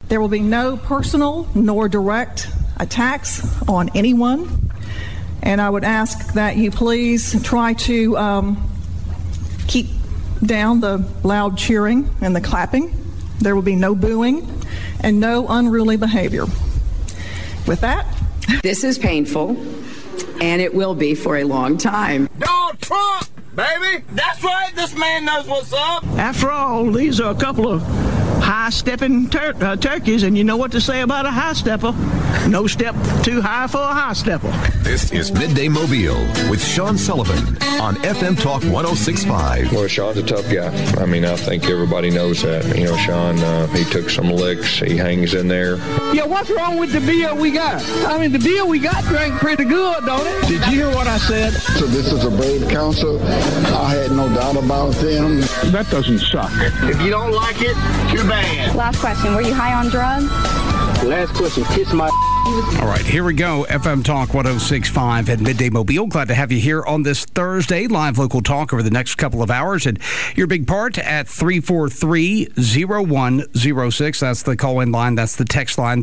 There will be no personal nor direct attacks on anyone. And I would ask that you please try to keep down the loud cheering and the clapping. There will be no booing and no unruly behavior. With that, this is painful, and it will be for a long time. Donald Trump, baby! That's right, this man knows what's up! After all, these are a couple of high-stepping turkeys, and you know what to say about a high-stepper. No step too high for a high-stepper. This is Midday Mobile with Sean Sullivan on FM Talk 106.5. Well, Sean's a tough guy. I mean, I think everybody knows that. You know, Sean, he took some licks. He hangs in there. Yeah, what's wrong with the beer we got? I mean, the beer we got drank pretty good, don't it? Did you hear what I said? So this is a brave council. I had no doubt about them. That doesn't suck. If you don't like it, too bad. Last question, were you high on drugs? Last question, kiss my... All right, here we go. FM Talk 106.5 at Midday Mobile. Glad to have you here on this Thursday. Live local talk over the next couple of hours. And your big part at 343-0106. That's the call-in line. That's the text line,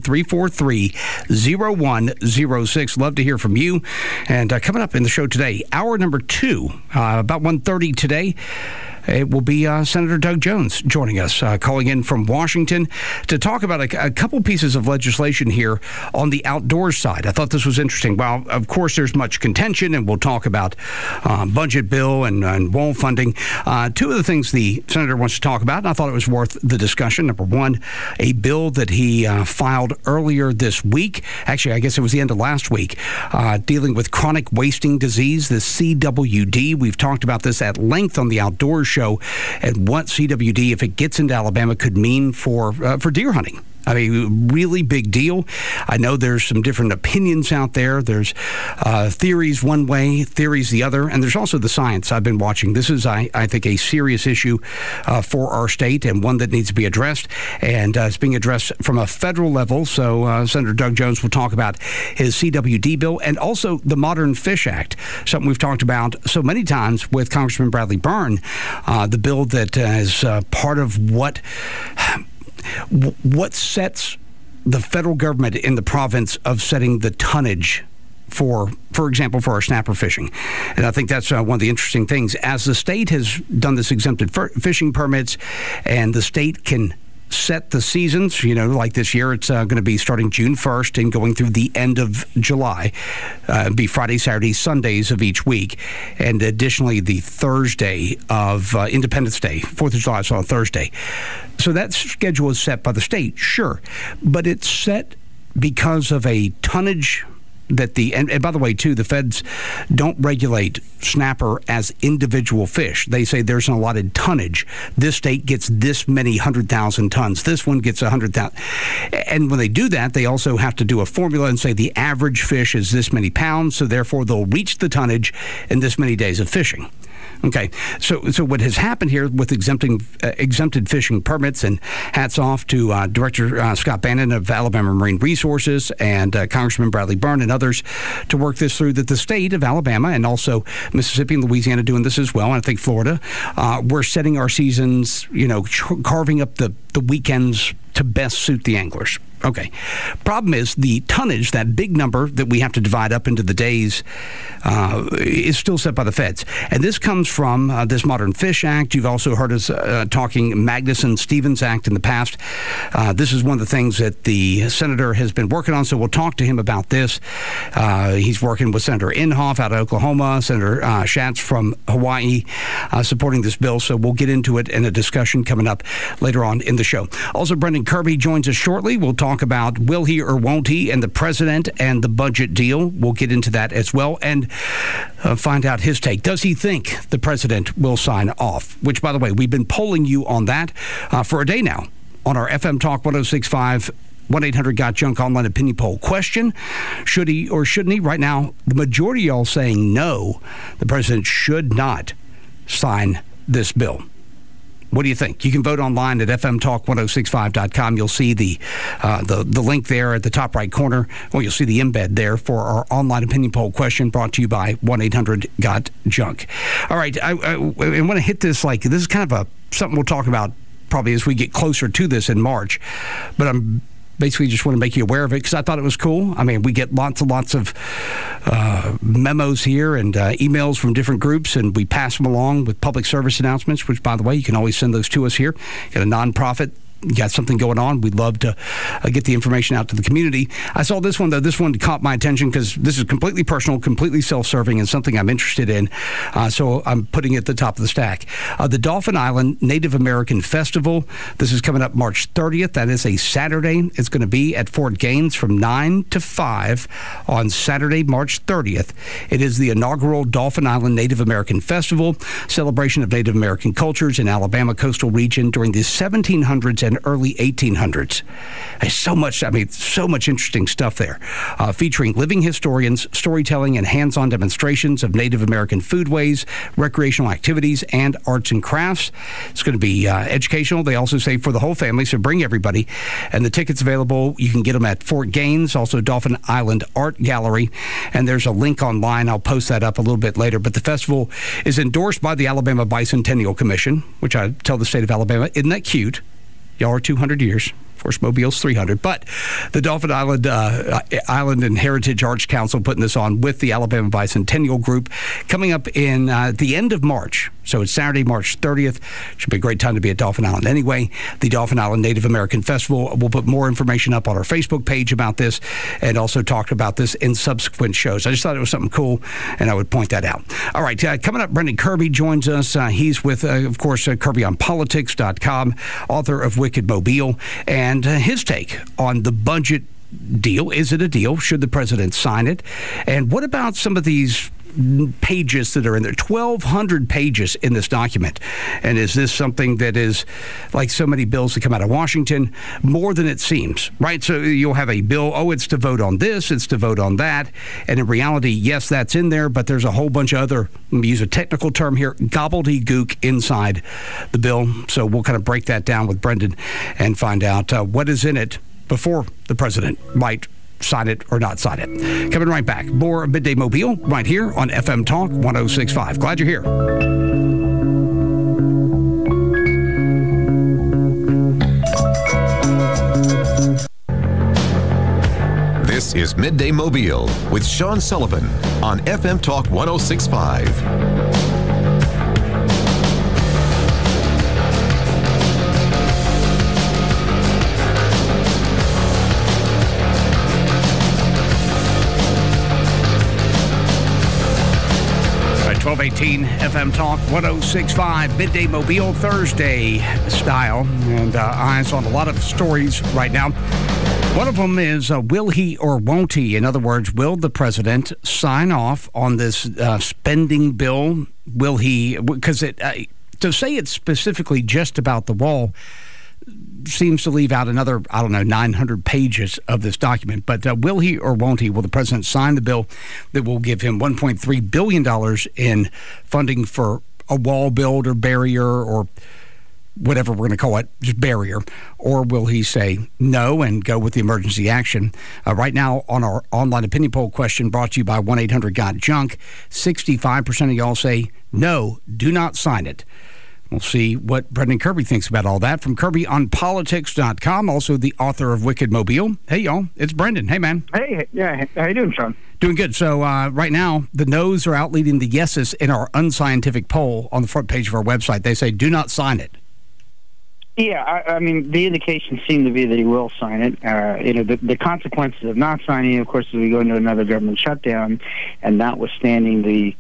343-0106. Love to hear from you. And coming up in the show today, hour number 2, about 1:30 today, it will be Senator Doug Jones joining us, calling in from Washington to talk about a couple pieces of legislation here on the outdoors side. I thought this was interesting. While, of course, there's much contention, and we'll talk about budget bill and wall funding, two of the things the senator wants to talk about, and I thought it was worth the discussion. Number one, a bill that he filed earlier this week. Actually, I guess it was the end of last week, dealing with chronic wasting disease, the CWD. We've talked about this at length on the Outdoors show and what CWD, if it gets into Alabama, could mean for deer hunting. I mean, really big deal. I know there's some different opinions out there. There's theories one way, theories the other, and there's also the science I've been watching. This is, I think, a serious issue for our state and one that needs to be addressed, and it's being addressed from a federal level. So Senator Doug Jones will talk about his CWD bill and also the Modern Fish Act, something we've talked about so many times with Congressman Bradley Byrne, the bill that is part of what sets the federal government in the province of setting the tonnage for example, for our snapper fishing. And I think that's one of the interesting things. As the state has done this exempted fishing permits, and the state can set the seasons, you know, like this year, it's going to be starting June 1st and going through the end of July. Be Friday, Saturday, Sundays of each week. And additionally, the Thursday of Independence Day, 4th of July is on a Thursday. So that schedule is set by the state, sure. But it's set because of a tonnage that and by the way, too, the feds don't regulate snapper as individual fish. They say there's an allotted tonnage. This state gets this many 100,000 tons. This one gets 100,000. And when they do that, they also have to do a formula and say the average fish is this many pounds, so therefore they'll reach the tonnage in this many days of fishing. Okay, so what has happened here with exempted fishing permits, and hats off to Director Scott Bannon of Alabama Marine Resources and Congressman Bradley Byrne and others to work this through, that the state of Alabama and also Mississippi and Louisiana doing this as well, and I think Florida, we're setting our seasons, you know, carving up the weekends to best suit the anglers. Okay. Problem is the tonnage, that big number that we have to divide up into the days, is still set by the feds. And this comes from this Modern Fish Act. You've also heard us talking Magnuson-Stevens Act in the past. This is one of the things that the senator has been working on, so we'll talk to him about this. He's working with Senator Inhofe out of Oklahoma, Senator Schatz from Hawaii, supporting this bill. So we'll get into it in a discussion coming up later on in the show. Also, Brendan Kirby joins us shortly. We'll talk about will he or won't he and the president and the budget deal. We'll get into that as well and find out his take. Does he think the president will sign off? Which, by the way, we've been polling you on that for a day now on our FM Talk 106.5 1-800-GOT-JUNK online opinion poll question. Should he or shouldn't he? Right now, the majority of y'all saying no, the president should not sign this bill. What do you think? You can vote online at fmtalk1065.com. You'll see the link there at the top right corner. Well, you'll see the embed there for our online opinion poll question brought to you by 1-800-GOT-JUNK. All right, I want to hit this this is kind of something we'll talk about probably as we get closer to this in March. But I'm basically just want to make you aware of it because I thought it was cool. I mean, we get lots and lots of memos here and emails from different groups, and we pass them along with public service announcements, which, by the way, you can always send those to us here. Got a nonprofit. You got something going on, we'd love to get the information out to the community. I saw this one, though. This one caught my attention because this is completely personal, completely self-serving, and something I'm interested in. So I'm putting it at the top of the stack. The Dauphin Island Native American Festival. This is coming up March 30th. That is a Saturday. It's going to be at Fort Gaines from 9 to 5 on Saturday, March 30th. It is the inaugural Dauphin Island Native American Festival, celebration of Native American cultures in Alabama coastal region during the 1700s and early 1800s. There's so much interesting stuff there, featuring living historians, storytelling, and hands-on demonstrations of Native American foodways, recreational activities, and arts and crafts. It's going to be educational. They also say for the whole family, so bring everybody. And the tickets available, you can get them at Fort Gaines, also Dauphin Island Art Gallery, and there's a link online. I'll post that up a little bit later. But the festival is endorsed by the Alabama Bicentennial Commission, which I tell the state of Alabama, isn't that cute? Y'all are 200 years. Of course, Mobile's 300. But the Dauphin Island Island and Heritage Arts Council putting this on with the Alabama Bicentennial Group coming up in the end of March. So it's Saturday, March 30th. Should be a great time to be at Dauphin Island anyway. The Dauphin Island Native American Festival. We'll put more information up on our Facebook page about this and also talk about this in subsequent shows. I just thought it was something cool, and I would point that out. All right, coming up, Brendan Kirby joins us. He's with, of course, KirbyOnPolitics.com, author of Wicked Mobile, and his take on the budget deal. Is it a deal? Should the president sign it? And what about some of these pages that are in there? 1,200 pages in this document. And is this something that is, like so many bills that come out of Washington, more than it seems, right? So you'll have a bill, it's to vote on this, it's to vote on that. And in reality, yes, that's in there, but there's a whole bunch of other, let me use a technical term here, gobbledygook inside the bill. So we'll kind of break that down with Brendan and find out what is in it before the president might sign it or not sign it. Coming right back. More Midday Mobile right here on FM Talk 106.5. Glad you're here. This is Midday Mobile with Sean Sullivan on FM Talk 106.5. Right, 1218 FM Talk 106.5, Midday Mobile Thursday style, and eyes on a lot of stories right now. One of them is, will he or won't he? In other words, will the president sign off on this spending bill? Will he? Because to say it's specifically just about the wall seems to leave out another, 900 pages of this document. But will he or won't he? Will the president sign the bill that will give him $1.3 billion in funding for a wall build or barrier or whatever we're going to call it, just barrier? Or will he say no and go with the emergency action? Right now, on our online opinion poll question brought to you by 1-800-GOT-JUNK, 65% of y'all say no, do not sign it. We'll see what Brendan Kirby thinks about all that from KirbyOnPolitics.com, also the author of Wicked Mobile. Hey, y'all, it's Brendan. Hey, man. Hey, yeah, how you doing, Sean? Doing good. So right now, the no's are outleading the yeses in our unscientific poll on the front page of our website. They say do not sign it. Yeah, I mean, the indications seem to be that he will sign it. The consequences of not signing, of course, is we go into another government shutdown, and notwithstanding the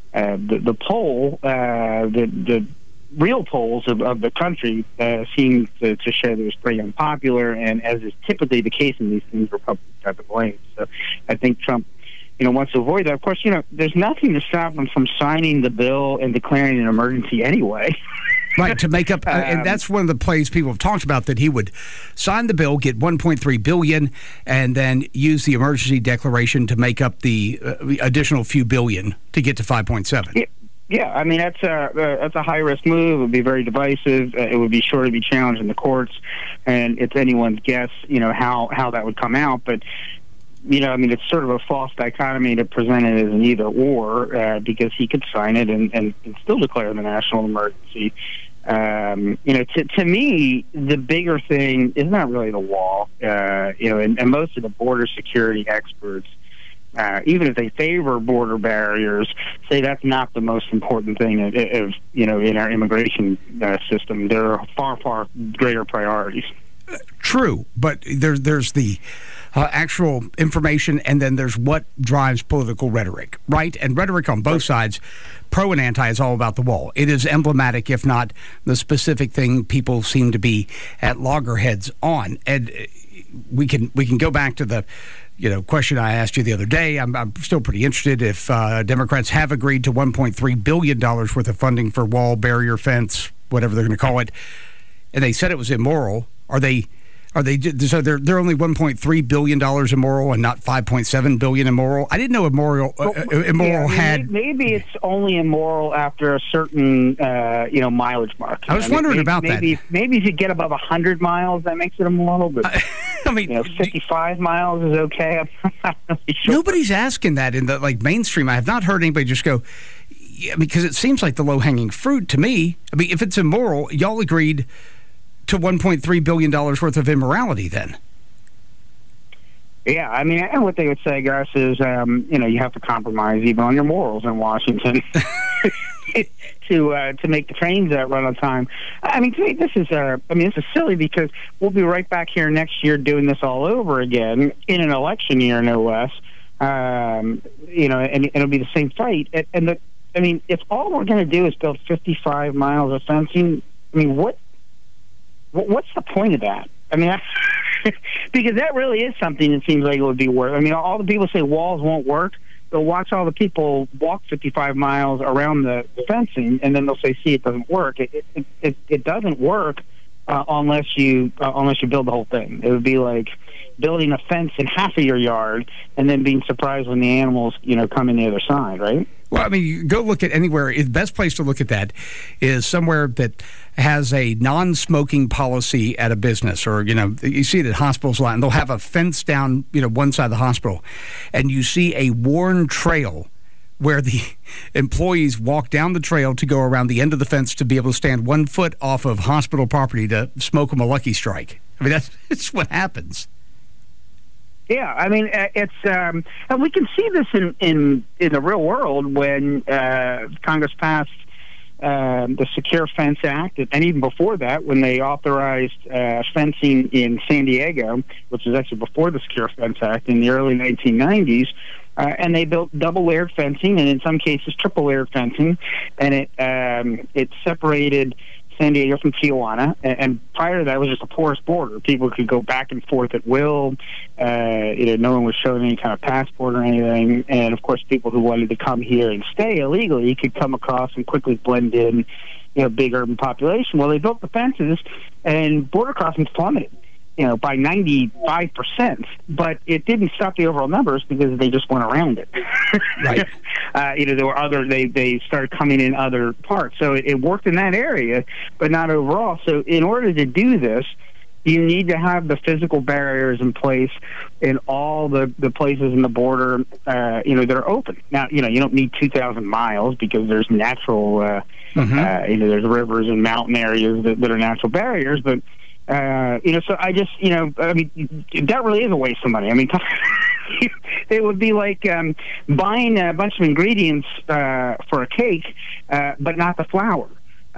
poll, the real polls of the country seem to show that it was pretty unpopular, and as is typically the case in these things, Republicans got the blame. So I think Trump, wants to avoid that. Of course, there's nothing to stop him from signing the bill and declaring an emergency anyway. Right, to make up, and that's one of the plays people have talked about, that he would sign the bill, get $1.3 billion, and then use the emergency declaration to make up the additional few billion to get to 5.7. Yeah, I mean, that's a high-risk move. It would be very divisive. It would be sure to be challenged in the courts, and it's anyone's guess, how that would come out. But, it's sort of a false dichotomy to present it as an either-or, because he could sign it and still declare the national emergency. To me, the bigger thing is not really the wall. And most of the border security experts, even if they favor border barriers, say that's not the most important thing in our immigration system. There are far, far greater priorities. True, but there's the actual information, and then there's what drives political rhetoric, right? And rhetoric on both sides, pro and anti, is all about the wall. It is emblematic, if not the specific thing people seem to be at loggerheads on. And we can go back to the question I asked you the other day. I'm still pretty interested if Democrats have agreed to $1.3 billion worth of funding for wall, barrier, fence, whatever they're going to call it, and they said it was immoral. Are they so they're only $1.3 billion immoral and not $5.7 billion immoral? I didn't know immoral had. Maybe it's only immoral after a certain mileage mark. I was wondering about that. Maybe if you get above 100 miles, that makes it immoral. But 55 miles is okay. I'm not really sure. Nobody's asking that in the mainstream. I have not heard anybody just go. Because it seems like the low-hanging fruit to me. I mean, if it's immoral, y'all agreed to $1.3 billion worth of immorality then. Yeah, I mean, and what they would say, Gus, is, you have to compromise even on your morals in Washington to make the trains run on time. I mean, to me, this is silly because we'll be right back here next year doing this all over again in an election year, no less. And it'll be the same fight. If all we're going to do is build 55 miles of fencing, I mean, what's the point of that? I mean, because that really is something that seems like it would be worth. I mean, all the people say walls won't work. They'll watch all the people walk 55 miles around the fencing, and then they'll say, "See, it doesn't work." It doesn't work unless you build the whole thing. It would be like building a fence in half of your yard and then being surprised when the animals come in the other side, right? Well, I mean, you go look at anywhere. The best place to look at that is somewhere that has a non-smoking policy at a business, or you see it at hospitals a lot, and they'll have a fence down one side of the hospital, and you see a worn trail where the employees walk down the trail to go around the end of the fence to be able to stand 1 foot off of hospital property to smoke them a Lucky Strike. I mean, that's what happens. Yeah, I mean, it's and we can see this in the real world when Congress passed the Secure Fence Act, and even before that, when they authorized fencing in San Diego, which was actually before the Secure Fence Act in the early 1990s. And they built double-layered fencing, and in some cases triple-layered fencing, and it separated San Diego from Tijuana. And prior to that, it was just a porous border. People could go back and forth at will. No one was showing any kind of passport or anything. And of course, people who wanted to come here and stay illegally could come across and quickly blend in, big urban population. Well, they built the fences, and border crossings plummeted. By 95%, but it didn't stop the overall numbers because they just went around it. Right. There were they started coming in other parts. So it worked in that area, but not overall. So in order to do this, you need to have the physical barriers in place in all the places in the border, that are open. Now, you don't need 2,000 miles because there's natural, there's rivers and mountain areas that are natural barriers, but so I just, that really is a waste of money. I mean, it would be like buying a bunch of ingredients for a cake, but not the flour.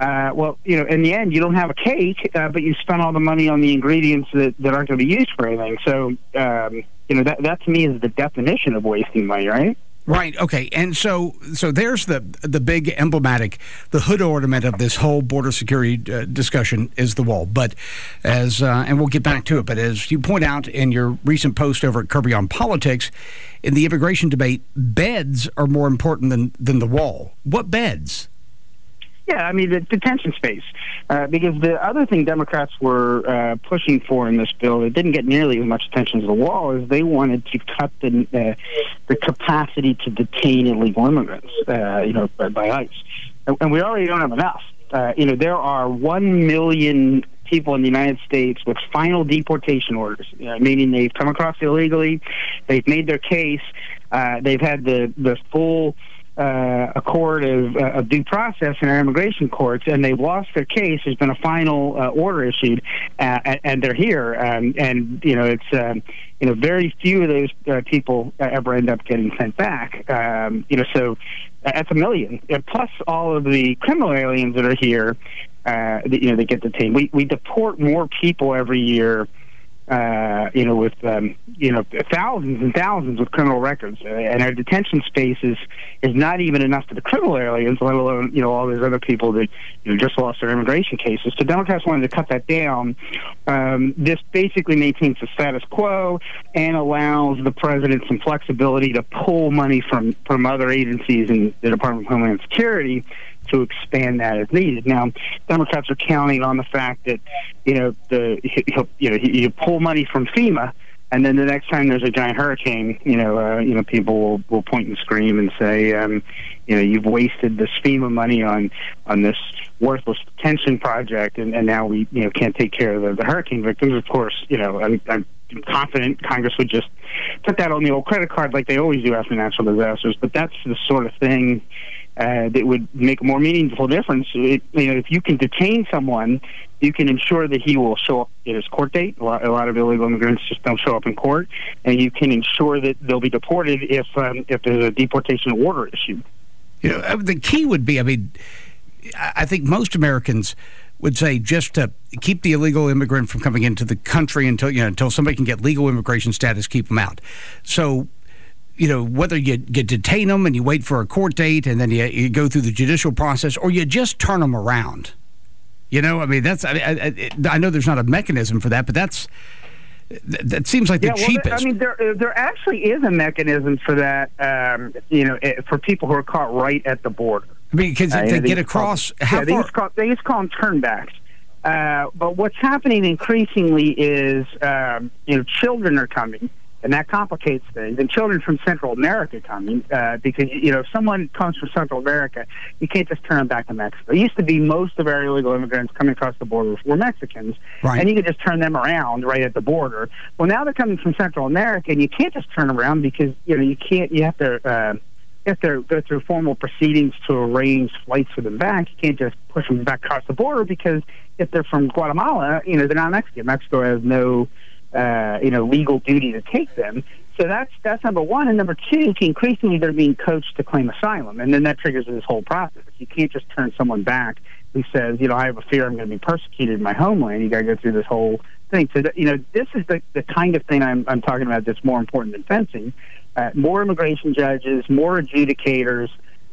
In the end, you don't have a cake, but you spent all the money on the ingredients that aren't going to be used for anything. So, that to me is the definition of wasting money, right? Right. Okay. And so there's the big emblematic, the hood ornament of this whole border security discussion is the wall. But and we'll get back to it. But as you point out in your recent post over at Kirby on Politics, in the immigration debate, beds are more important than the wall. What beds? Yeah, I mean, the detention space. Because the other thing Democrats were pushing for in this bill that didn't get nearly as much attention as the wall is they wanted to cut the capacity to detain illegal immigrants, by ICE. And we already don't have enough. There are 1 million people in the United States with final deportation orders, meaning they've come across illegally, they've made their case, they've had the full a court of due process in our immigration courts, and they've lost their case. There's been a final order issued, and they're here. And it's very few of those people ever end up getting sent back. So that's 1 million. Plus all of the criminal aliens that are here, they get detained. We deport more people every year. With thousands and thousands with criminal records, and our detention space is not even enough for the criminal aliens, let alone all those other people that just lost their immigration cases. So Democrats wanted to cut that down. This basically maintains the status quo and allows the president some flexibility to pull money from other agencies in the Department of Homeland Security to expand that as needed. Now, Democrats are counting on the fact that you pull money from FEMA, and then the next time there's a giant hurricane, people will point and scream and say, you've wasted this FEMA money on this worthless detention project, and now we can't take care of the hurricane victims. Of course, I'm confident Congress would just put that on the old credit card like they always do after natural disasters. But that's the sort of thing that would make a more meaningful difference. If you can detain someone, you can ensure that he will show up at his court date. A lot of illegal immigrants just don't show up in court, and you can ensure that they'll be deported if there's a deportation order issued. The key would be, I think most Americans would say just to keep the illegal immigrant from coming into the country until somebody can get legal immigration status, keep them out. So, whether you detain them and you wait for a court date and then you go through the judicial process, or you just turn them around. That's. I know there's not a mechanism for that, but that seems like the cheapest. There actually is a mechanism for that. For people who are caught right at the border. Because they get across. They just call them turnbacks. But what's happening increasingly is, children are coming. And that complicates things. And children from Central America coming, because, if someone comes from Central America, you can't just turn them back to Mexico. It used to be most of our illegal immigrants coming across the border were Mexicans, right, and you could just turn them around right at the border. Well, now they're coming from Central America, and you can't just turn them around because, you have to go through formal proceedings to arrange flights for them back. You can't just push them back across the border because if they're from Guatemala, they're not Mexican. Mexico has no legal duty to take them. So that's number one. And number two, increasingly they're being coached to claim asylum. And then that triggers this whole process. You can't just turn someone back who says, I have a fear I'm going to be persecuted in my homeland. You got to go through this whole thing. So, this is the kind of thing I'm talking about that's more important than fencing. More immigration judges, more adjudicators,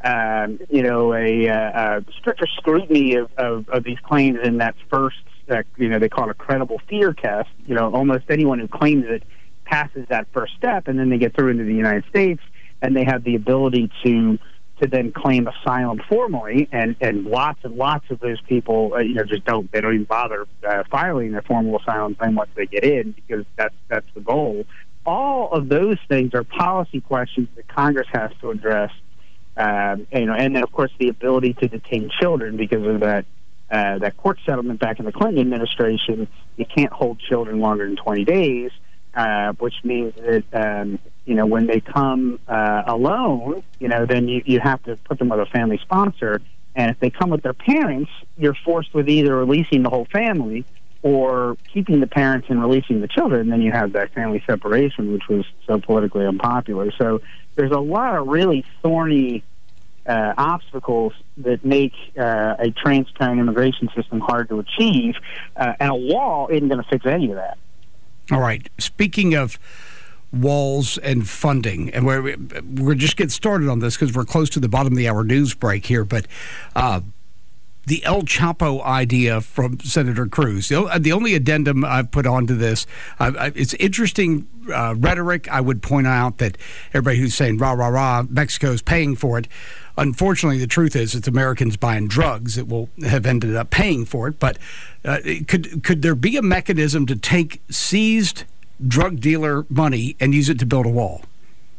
a stricter scrutiny of these claims in that first, they call it a credible fear test. Almost anyone who claims it passes that first step, and then they get through into the United States, and they have the ability to then claim asylum formally. And lots of those people, just don't even bother filing their formal asylum claim once they get in, because that's the goal. All of those things are policy questions that Congress has to address. And then of course the ability to detain children because of that court settlement back in the Clinton administration. You can't hold children longer than 20 days, which means that, when they come alone, then you have to put them with a family sponsor. And if they come with their parents, you're forced with either releasing the whole family or keeping the parents and releasing the children. And then you have that family separation, which was so politically unpopular. So there's a lot of really thorny obstacles that make a transparent immigration system hard to achieve, and a wall isn't going to fix any of that. All right. Speaking of walls and funding, and we're just getting started on this because we're close to the bottom of the hour news break here, but the El Chapo idea from Senator Cruz. The only addendum I've put onto this, it's interesting rhetoric. I would point out that everybody who's saying, rah, rah, rah, Mexico's paying for it. Unfortunately, the truth is it's Americans buying drugs that will have ended up paying for it. But could there be a mechanism to take seized drug dealer money and use it to build a wall?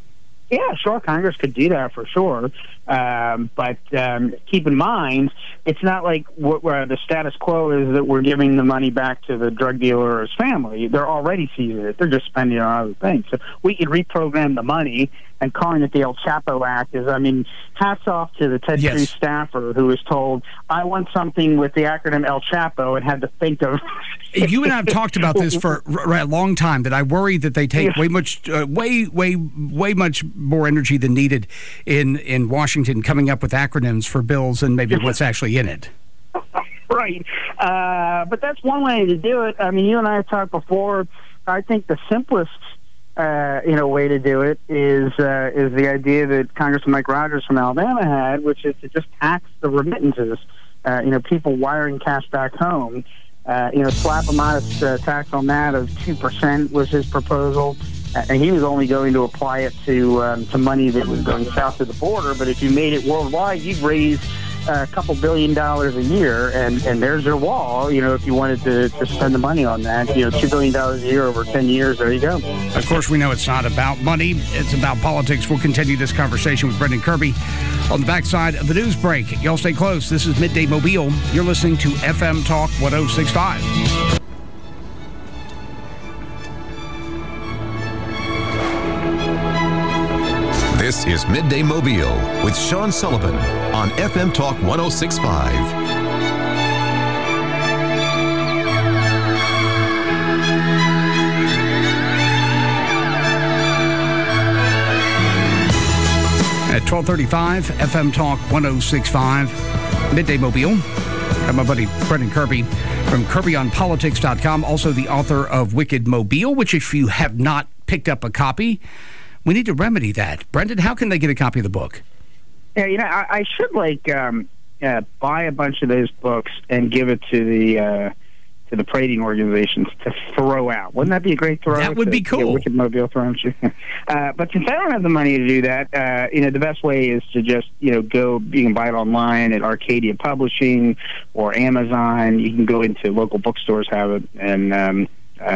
Yeah, sure, Congress could do that for sure. But keep in mind, it's not like where the status quo is that we're giving the money back to the drug dealer or his family. They're already seizing it. They're just spending it on other things. So we could reprogram the money, and calling it the El Chapo Act is, I mean, hats off to the Ted Cruz staffer who was told, I want something with the acronym El Chapo, and had to think of... You and I have talked about this for a long time, that I worry that they take way much more energy than needed in Washington coming up with acronyms for bills and maybe what's actually in it. Right. But that's one way to do it. I mean, you and I have talked before. I think the simplest way to do it is the idea that Congressman Mike Rogers from Alabama had, which is to just tax the remittances. People wiring cash back home. Slap a modest tax on that of 2% was his proposal. And he was only going to apply it to money that was going south of the border. But if you made it worldwide, you'd raise a couple $2 billion a year, and there's your wall. If you wanted to spend the money on that, $2 billion a year over 10 years, there you go. Of course, we know it's not about money. It's about politics. We'll continue this conversation with Brendan Kirby on the backside of the news break. Y'all stay close. This is Midday Mobile. You're listening to FM Talk 1065. This is Midday Mobile with Sean Sullivan on FM Talk 1065. At 12:35, FM Talk 1065, Midday Mobile. Got my buddy Brendan Kirby from KirbyOnPolitics.com, also the author of Wicked Mobile, which if you have not picked up a copy, we need to remedy that. Brendan, how can they get a copy of the book? Yeah, I should buy a bunch of those books and give it to the Prating organizations to throw out. Wouldn't that be a great throw? That would be cool. Wicked Mobile thrown. But since I don't have the money to do that, the best way is to just go. You can buy it online at Arcadia Publishing or Amazon. You can go into local bookstores, have it, and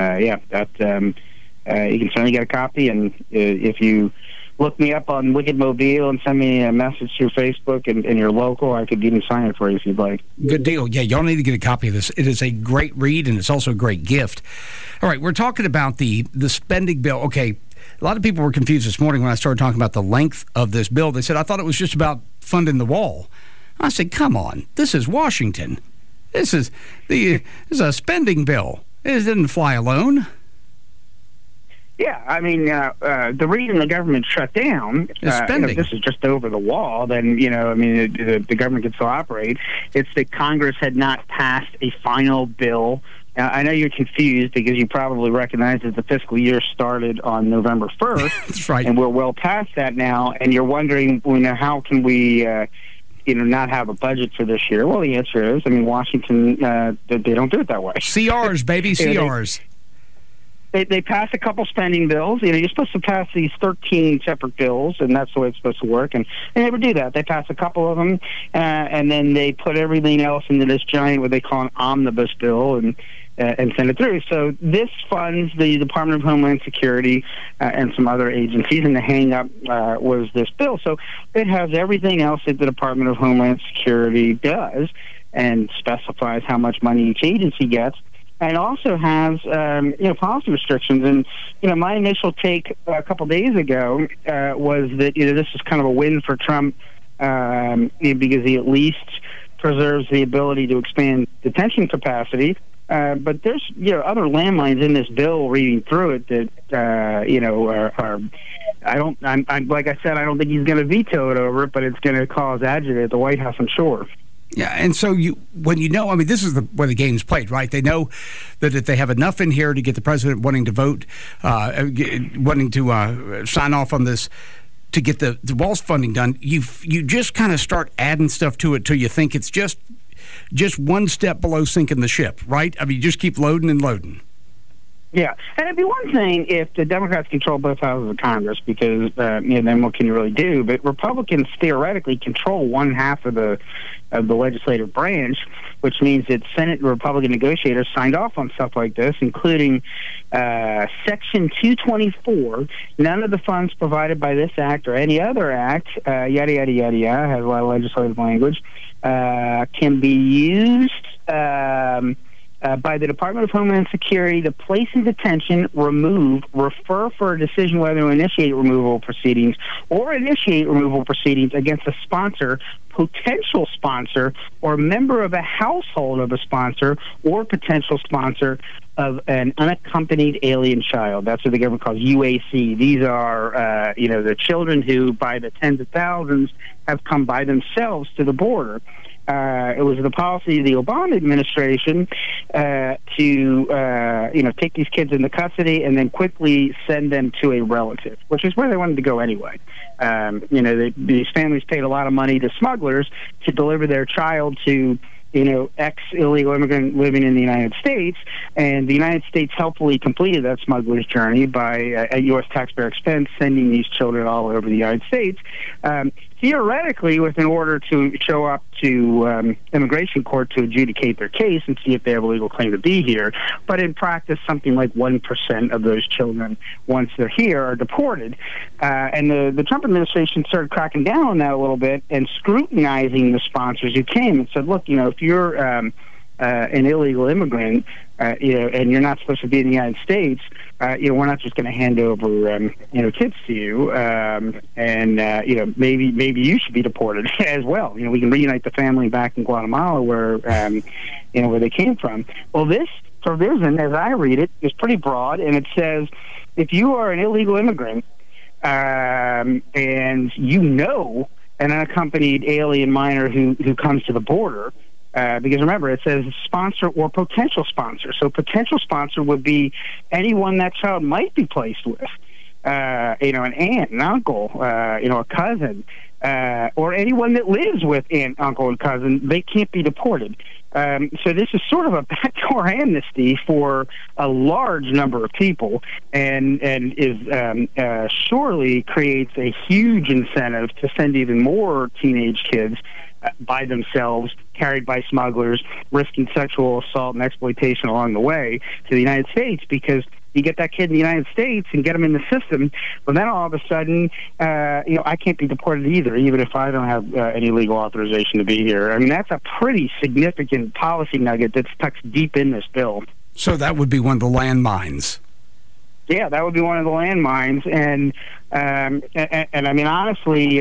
you can certainly get a copy, and if you look me up on Wicked Mobile and send me a message through Facebook and you're local, I could even sign it for you if you'd like. Good deal. Yeah, y'all need to get a copy of this. It is a great read, and it's also a great gift. All right, we're talking about the spending bill. Okay, a lot of people were confused this morning when I started talking about the length of this bill. They said, I thought it was just about funding the wall. I said, come on, this is Washington. This is a spending bill. It didn't fly alone. Yeah, I mean, the reason the government shut down, if this is just over the wall, then, the government can still operate. It's that Congress had not passed a final bill. I know you're confused because you probably recognize that the fiscal year started on November 1st. That's right. And we're well past that now, and you're wondering, how can we... not have a budget for this year? Well, the answer is, Washington, they don't do it that way. CRs, baby, CRs. They pass a couple spending bills. You're supposed to pass these 13 separate bills, and that's the way it's supposed to work. And they never do that. They pass a couple of them, and then they put everything else into this giant, what they call an omnibus bill, and send it through. So this funds the Department of Homeland Security and some other agencies, and the hang-up was this bill. So it has everything else that the Department of Homeland Security does and specifies how much money each agency gets. And also has, policy restrictions. And, my initial take a couple days ago was that, this is kind of a win for Trump because he at least preserves the ability to expand detention capacity. But there's, other landmines in this bill reading through it that, I'm like I said, I don't think he's going to veto it over it, but it's going to cause agita at the White House, I'm sure. Yeah, and so this is where the game's played, right? They know that if they have enough in here to get the president wanting to vote, wanting to sign off on this, to get the wall's funding done, you just kind of start adding stuff to it till you think it's just one step below sinking the ship, right? You just keep loading and loading. Yeah, and it'd be one thing if the Democrats control both houses of Congress, because then what can you really do? But Republicans theoretically control one half of the legislative branch, which means that Senate Republican negotiators signed off on stuff like this, including Section 224. None of the funds provided by this act or any other act, yada yada yada yada, has a lot of legislative language, can be used. By the Department of Homeland Security to place in detention, remove, refer for a decision whether to initiate removal proceedings or initiate removal proceedings against a sponsor, potential sponsor, or member of a household of a sponsor or potential sponsor of an unaccompanied alien child. That's what the government calls UAC. These are, the children who, by the tens of thousands, have come by themselves to the border. It was the policy of the Obama administration to take these kids into custody and then quickly send them to a relative, which is where they wanted to go anyway. These families paid a lot of money to smugglers to deliver their child to ex-illegal immigrant living in the United States, and the United States helpfully completed that smuggler's journey by, at U.S. taxpayer expense, sending these children all over the United States. Theoretically, with an order to show up to immigration court to adjudicate their case and see if they have a legal claim to be here. But in practice, something like 1% of those children, once they're here, are deported. And the Trump administration started cracking down on that a little bit and scrutinizing the sponsors who came and said, look, if you're an illegal immigrant, and you're not supposed to be in the United States, we're not just going to hand over, kids to you, and maybe you should be deported as well. We can reunite the family back in Guatemala where they came from. Well, this provision, as I read it, is pretty broad, and it says if you are an illegal immigrant and an unaccompanied alien minor who comes to the border. Because remember, it says sponsor or potential sponsor. So potential sponsor would be anyone that child might be placed with. An aunt, an uncle, a cousin, or anyone that lives with aunt, uncle, and cousin. They can't be deported. So this is sort of a backdoor amnesty for a large number of people, and is surely creates a huge incentive to send even more teenage kids by themselves, carried by smugglers, risking sexual assault and exploitation along the way to the United States, because you get that kid in the United States and get them in the system, but then all of a sudden, I can't be deported either, even if I don't have any legal authorization to be here. I mean, that's a pretty significant policy nugget that's tucked deep in this bill. So that would be one of the landmines. Yeah, that would be one of the landmines, and I mean, honestly,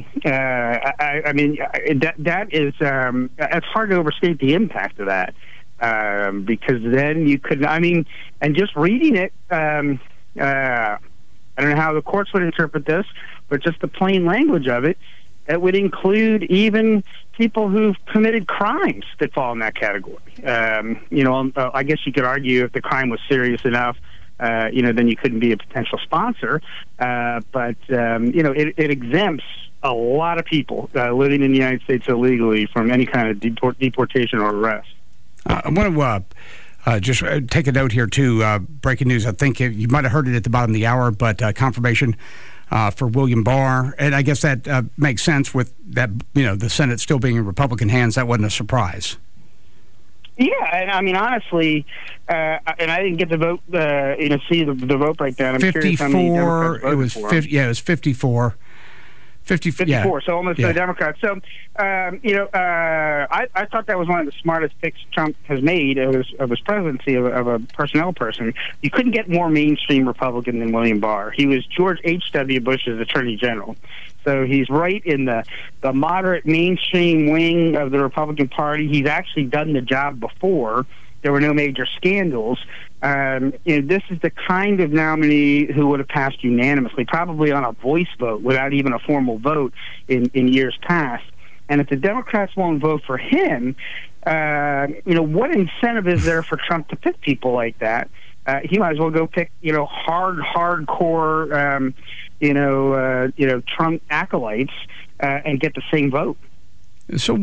that is it's hard to overstate the impact of that, because then you could, and just reading it, I don't know how the courts would interpret this, but just the plain language of it, it would include even people who've committed crimes that fall in that category. I guess you could argue if the crime was serious enough, then you couldn't be a potential sponsor. But it exempts a lot of people living in the United States illegally from any kind of deportation or arrest. I want to just take a note here, too. Breaking news. I think you might have heard it at the bottom of the hour, but confirmation for William Barr. And I guess that makes sense with that, the Senate still being in Republican hands. That wasn't a surprise. Yeah, and I mean, honestly, and I didn't get the vote, see the vote breakdown. I'm 54, curious how many Democrats voted it was for 50, yeah, it was 54. 54, yeah. So almost no Democrats. So, I thought that was one of the smartest picks Trump has made of his presidency of a personnel person. You couldn't get more mainstream Republican than William Barr. He was George H.W. Bush's Attorney General. So he's right in the moderate mainstream wing of the Republican Party. He's actually done the job before. There were no major scandals. This is the kind of nominee who would have passed unanimously, probably on a voice vote without even a formal vote in years past. And if the Democrats won't vote for him, what incentive is there for Trump to pick people like that? He might as well go pick, hardcore, Trump acolytes and get the same vote. So,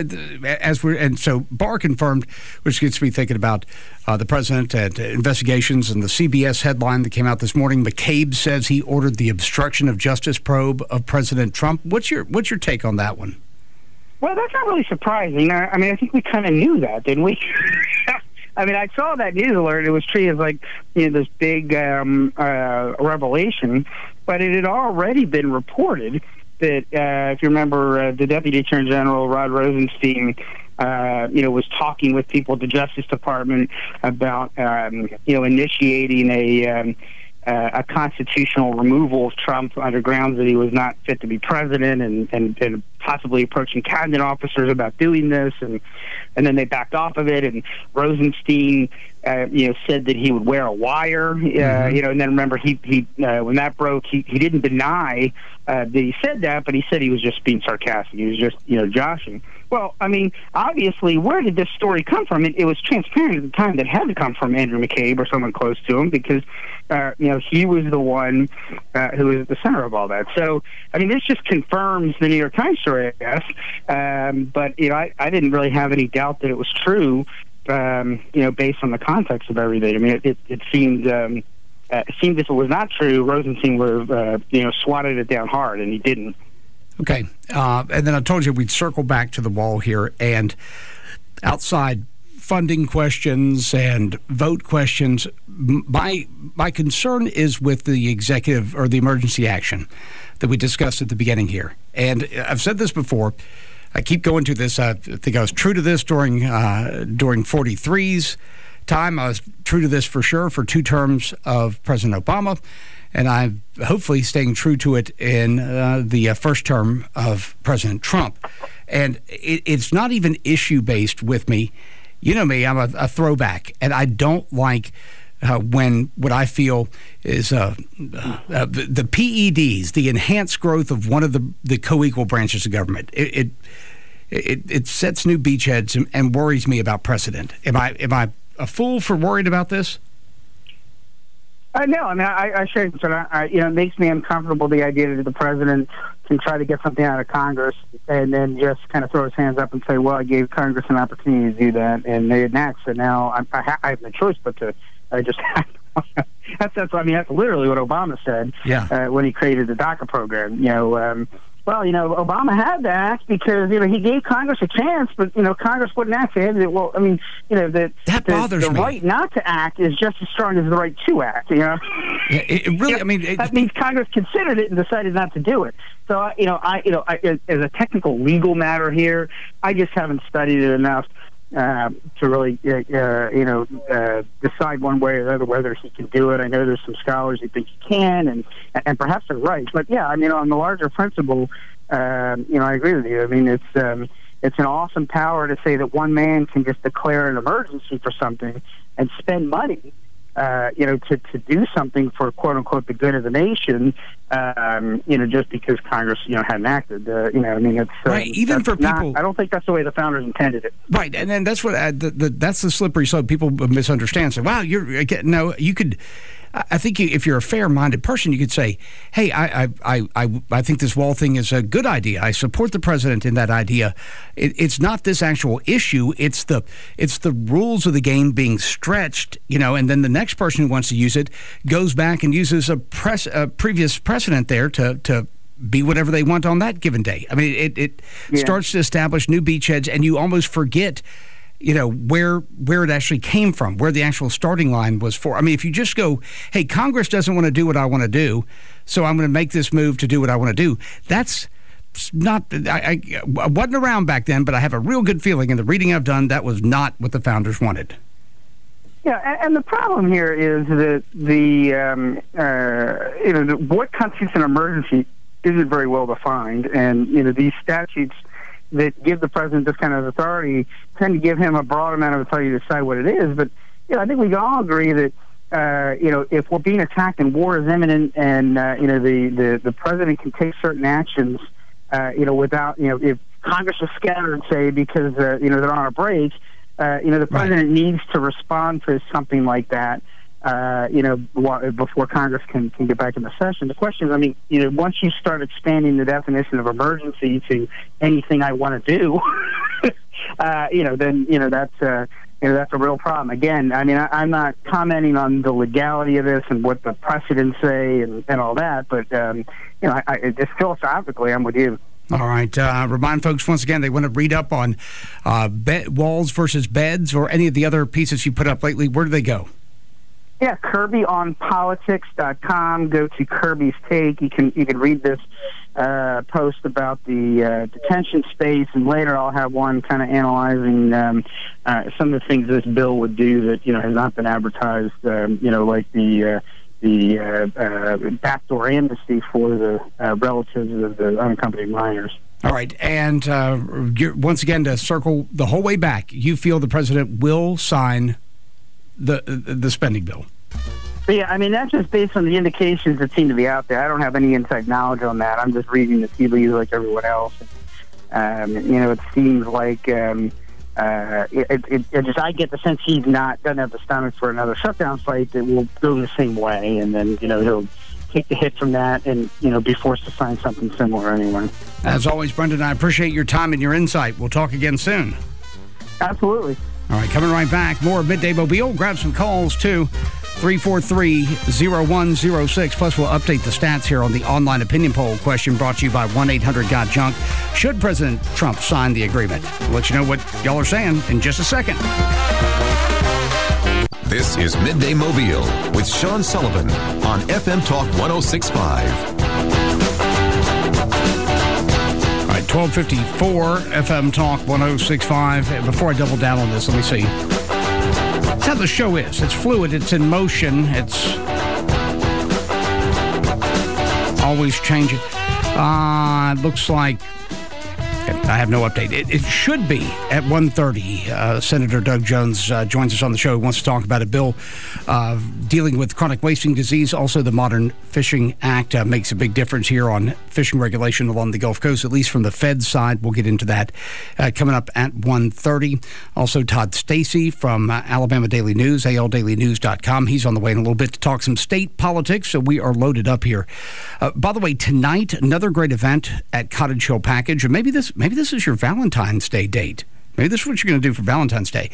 so Barr confirmed, which gets me thinking about the president and investigations and the CBS headline that came out this morning. McCabe says he ordered the obstruction of justice probe of President Trump. What's your take on that one? Well, that's not really surprising. I mean, I think we kind of knew that, didn't we? I mean, I saw that news alert. It was treated as like this big revelation, but it had already been reported that if you remember, the Deputy Attorney General Rod Rosenstein, was talking with people at the Justice Department about initiating a constitutional removal of Trump under grounds that he was not fit to be president, and possibly approaching cabinet officers about doing this, and then they backed off of it. And Rosenstein, said that he would wear a wire, and then remember he when that broke, he didn't deny that he said that, but he said he was just being sarcastic. He was just joshing. Well, I mean, obviously, where did this story come from? It was transparent at the time that it had to come from Andrew McCabe or someone close to him, because he was the one who was at the center of all that. So, I mean, this just confirms the New York Times story, I guess. But I didn't really have any doubt that it was true. Based on the context of everything. I mean, it seemed if it was not true, Rosenstein would have swatted it down hard, and he didn't. Okay, and then I told you we'd circle back to the wall here, and outside funding questions and vote questions. My concern is with the executive or the emergency action that we discussed at the beginning here, and I've said this before. I keep going to this. I think I was true to this during 43's time. I was true to this for sure for 2 terms of President Obama, and I'm hopefully staying true to it in the first term of President Trump. And it's not even issue-based with me. You know me, I'm a throwback, and I don't like when what I feel is the PEDs, the enhanced growth of one of the co-equal branches of government. It sets new beachheads and worries me about precedent. Am I a fool for worried about this? No, I mean, I share it. It makes me uncomfortable, the idea that the president can try to get something out of Congress and then just kind of throw his hands up and say, well, I gave Congress an opportunity to do that, and they didn't act, so now I have no choice but to just act. That's literally what Obama said when he created the DACA program. Obama had to act because, he gave Congress a chance, but, Congress wouldn't act. That bothers me. The right not to act is just as strong as the right to act, Yeah, it really, that means Congress considered it and decided not to do it. So, I as a technical legal matter here, I just haven't studied it enough to really, decide one way or the other whether he can do it. I know there's some scholars who think he can, and perhaps they're right. But yeah, on the larger principle, I agree with you. I mean, it's an awesome power to say that one man can just declare an emergency for something and spend money, to do something for quote unquote the good of the nation, just because Congress, hadn't acted. It's right. Even for people, I don't think that's the way the founders intended it. Right, and then that's what that's the slippery slope. People misunderstand. Say, "Wow, you could." I think if you're a fair-minded person, you could say, "Hey, I think this wall thing is a good idea. I support the president in that idea. It's not this actual issue. It's the rules of the game being stretched, And then the next person who wants to use it goes back and uses a previous precedent there to be whatever they want on that given day. I mean, it starts to establish new beachheads, and you almost forget." Where it actually came from, where the actual starting line was for. I mean, if you just go, hey, Congress doesn't want to do what I want to do, so I'm going to make this move to do what I want to do. That's not, I wasn't around back then, but I have a real good feeling in the reading I've done, that was not what the founders wanted. Yeah, and the problem here is that what constitutes an emergency isn't very well defined, and, these statutes that give the president this kind of authority tend to give him a broad amount of authority to decide what it is. But I think we can all agree that if we're being attacked and war is imminent, and the president can take certain actions, without if Congress is scattered, say because they're on a break, the president needs to respond to something like that. before Congress can get back into session. The question is, I mean, once you start expanding the definition of emergency to anything I want to do, then that's a real problem. Again, I mean, I'm not commenting on the legality of this and what the precedents say and all that, but just philosophically, I'm with you. All right. Remind folks once again, they want to read up on walls versus beds or any of the other pieces you put up lately. Where do they go? Yeah, KirbyOnPolitics.com. Go to Kirby's Take. You can read this post about the detention space, and later I'll have one kind of analyzing some of the things this bill would do that has not been advertised. Like the backdoor amnesty for the relatives of the unaccompanied minors. All right, and once again, to circle the whole way back, you feel the president will sign the spending bill? Yeah, I mean, that's just based on the indications that seem to be out there. I don't have any inside knowledge on that. I'm just reading the tea leaves like everyone else. It seems like I get the sense he doesn't have the stomach for another shutdown fight that will go the same way, and then he'll take the hit from that and be forced to sign something similar anyway. As always, Brendan, I appreciate your time and your insight. We'll talk again soon. Absolutely. All right, coming right back, more of Midday Mobile. Grab some calls, too. 343-0106. Plus, we'll update the stats here on the online opinion poll question brought to you by 1-800-GOT-JUNK. Should President Trump sign the agreement? We'll let you know what y'all are saying in just a second. This is Midday Mobile with Sean Sullivan on FM Talk 106.5. 1254 FM Talk 106.5. Before I double down on this, let me see. That's how the show is. It's fluid. It's in motion. It's always changing. It looks like I have no update. It should be at 1:30. Senator Doug Jones joins us on the show. He wants to talk about a bill dealing with chronic wasting disease. Also, the Modern Fishing Act makes a big difference here on fishing regulation along the Gulf Coast, at least from the Fed side. We'll get into that coming up at 1:30. Also, Todd Stacey from Alabama Daily News, aldailynews.com. He's on the way in a little bit to talk some state politics, so we are loaded up here. By the way, tonight, another great event at Cottage Hill Package, and maybe this is your Valentine's Day date. Maybe this is what you're going to do for Valentine's Day.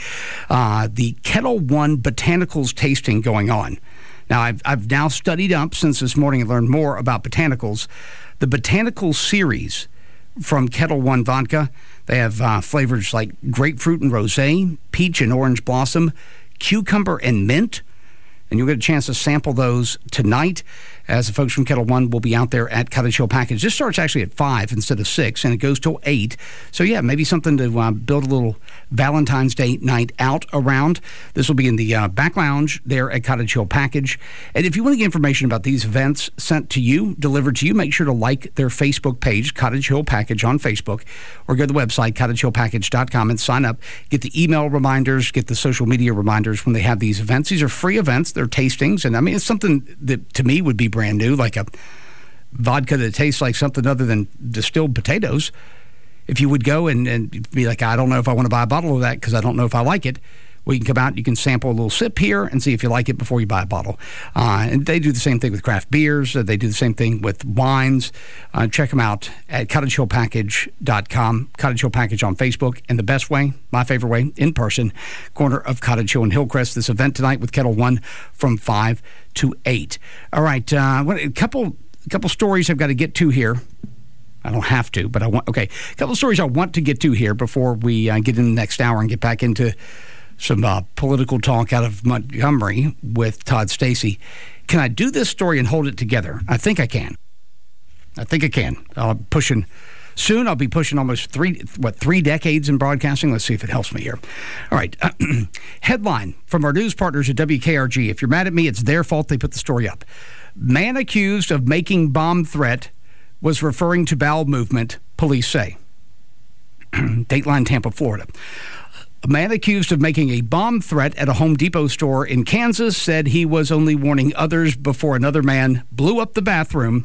The Kettle One Botanicals tasting going on. Now, I've now studied up since this morning and learned more about botanicals. The Botanical series from Kettle One Vodka, they have flavors like grapefruit and rosé, peach and orange blossom, cucumber and mint. And you'll get a chance to sample those tonight as the folks from Kettle One will be out there at Cottage Hill Package. This starts actually at 5 instead of 6, and it goes till 8. So, yeah, maybe something to build a little Valentine's Day night out around. This will be in the back lounge there at Cottage Hill Package. And if you want to get information about these events sent to you, delivered to you, make sure to like their Facebook page, Cottage Hill Package on Facebook, or go to the website, cottagehillpackage.com, and sign up. Get the email reminders, get the social media reminders when they have these events. These are free events. They're tastings, and I mean, it's something that to me would be brand new, like a vodka that tastes like something other than distilled potatoes. If you would go and be like, I don't know if I want to buy a bottle of that because I don't know if I like it, well, you can come out and you can sample a little sip here and see if you like it before you buy a bottle. And they do the same thing with craft beers. They do the same thing with wines. Check them out at cottagehillpackage.com, Cottage Hill Package on Facebook. And the best way, my favorite way, in person, corner of Cottage Hill and Hillcrest. This event tonight with Kettle One from 5 to 8. All right, a couple stories I've got to get to here. I don't have to, but I want. Okay, a couple of stories I want to get to here before we get in the next hour and get back into some political talk out of Montgomery with Todd Stacey. Can I do this story and hold it together? I think I can. Soon I'll be pushing almost three decades in broadcasting. Let's see if it helps me here. All right. Headline from our news partners at WKRG. If you're mad at me, it's their fault they put the story up. Man accused of making bomb threat was referring to bowel movement, police say. Dateline, Tampa, Florida. A man accused of making a bomb threat at a Home Depot store in Kansas said he was only warning others before another man blew up the bathroom.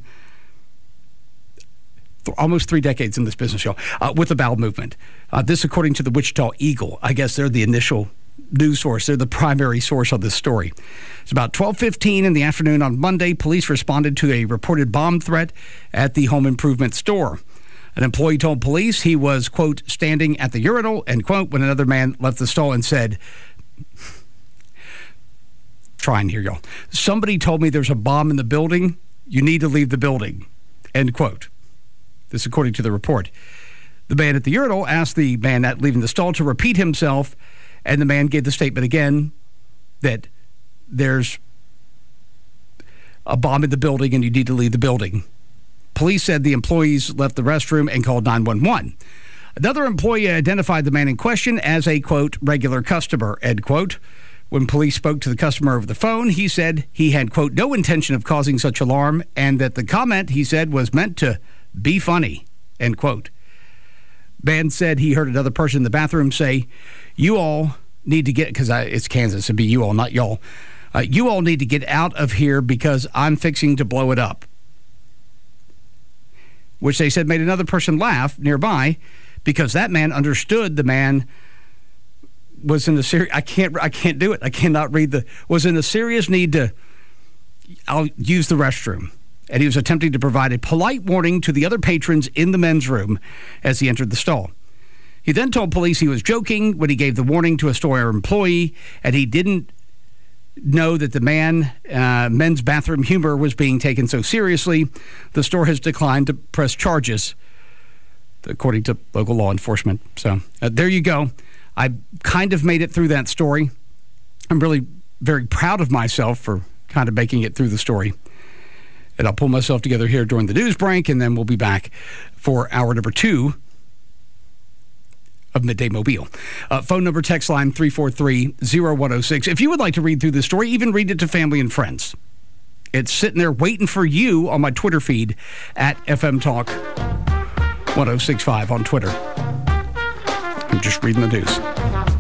Almost 3 decades in this business show with the bowel movement. This according to the Wichita Eagle. I guess they're the initial news source. They're the primary source on this story. It's about 12:15 in the afternoon on Monday. Police responded to a reported bomb threat at the home improvement store. An employee told police he was, quote, standing at the urinal, end quote, when another man left the stall and said, try and hear y'all, somebody told me there's a bomb in the building. You need to leave the building, end quote. This according to the report. The man at the urinal asked the man at leaving the stall to repeat himself, and the man gave the statement again that there's a bomb in the building and you need to leave the building. Police said the employees left the restroom and called 911. Another employee identified the man in question as a, quote, regular customer, end quote. When police spoke to the customer over the phone, he said he had, quote, no intention of causing such alarm and that the comment, he said, was meant to be funny, end quote. Man said he heard another person in the bathroom say, you all need to get, because it's Kansas, it'd be you all, not y'all. You all need to get out of here because I'm fixing to blow it up. Which they said made another person laugh nearby because that man understood the man was in the serious, I can't do it. I cannot read was in a serious need to, I'll use the restroom. And he was attempting to provide a polite warning to the other patrons in the men's room as he entered the stall. He then told police he was joking when he gave the warning to a store employee, and he didn't know that the men's bathroom humor was being taken so seriously. The store has declined to press charges, according to local law enforcement. So there you go. I kind of made it through that story. I'm really very proud of myself for kind of making it through the story. And I'll pull myself together here during the news break, and then we'll be back for hour number 2 of Midday Mobile. Phone number, text line 343-0106. If you would like to read through this story, even read it to family and friends. It's sitting there waiting for you on my Twitter feed at FM Talk 1065 on Twitter. I'm just reading the news.